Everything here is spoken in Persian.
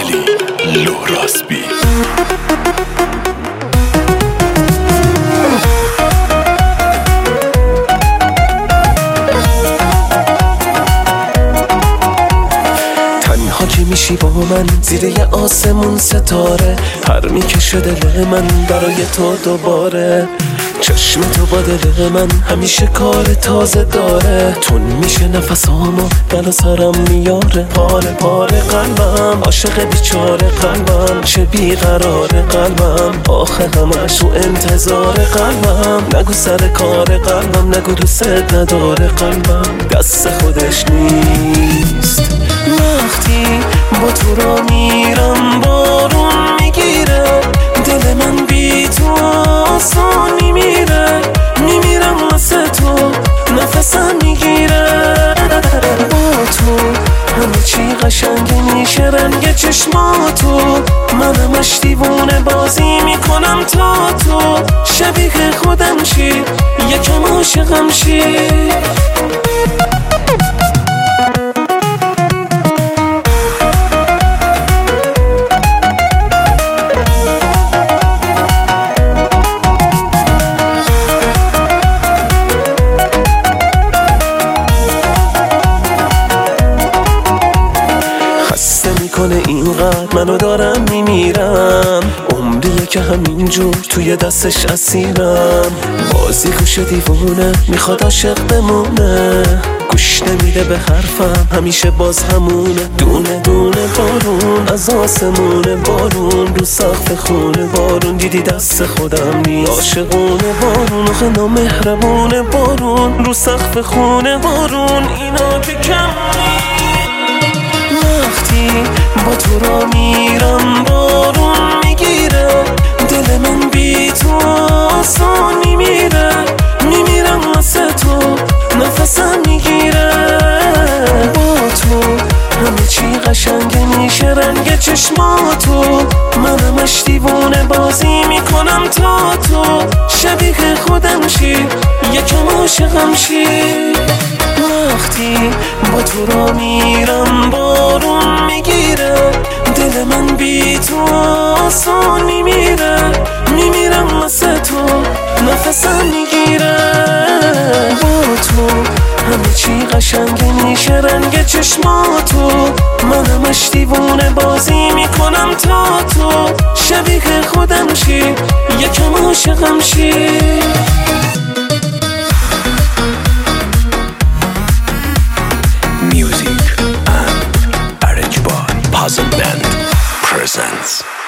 علی لوراسبی. که میشی با من زیر یه آسمون ستاره، پر میکشه دل من برای تو دوباره. چشم تو با دل من همیشه کار تازه داره، تون میشه نفسامو بلا سرم میاره. پاره پاره قلبم عاشق بیچاره قلبم، چه بیقراره قلبم آخه همش تو انتظار قلبم. نگو سر کار قلبم، نگو دوست نداره قلبم، دست خودش نیست. وقتی با تو را میرم بارون میگیره، دل من بی تو آسان میمیره. میمیرم واسه تو نفسم میگیره. با تو همه چی قشنگه میشه، رنگ چشماتو من همش دیوونه بازی میکنم تا تو شبیه خودم شی، یکم عاشقم شی. کنه اینقدر منو دارم میمیرم، عمریه که همینجور توی دستش اسیرم. بازی گوش دیوونه میخواد عاشق بمونه، گوش نمیده به حرفم همیشه باز همونه. دونه دونه بارون از آسمونه، بارون رو سقف خونه، بارون دیدی دست خودم نیست. عاشقونه بارون آخه نامهربونه، بارون رو سقف خونه، بارون اینا که کم نیست. وقتی با تو را میرم بارون میگیره، دل من بی تو آسان میمیره. میمیرم واسه تو نفسم میگیره. با تو همه چی قشنگه میشه، رنگ چشماتو من همش دیوونه بازی میکنم تا تو شبیه خودم شی، یکم عاشقم شی. وقتی با تو را میرم بارون میگیره، دل من بی تو آسان میمیره. میمیرم واسه تو نفسم میگیره. با تو همه چی قشنگه میشه، رنگ چشماتو من همش دیوونه بازی میکنم تا تو شبیه خودم شی، یکم عاشقم شی. Music and arranged by Puzzle Band presents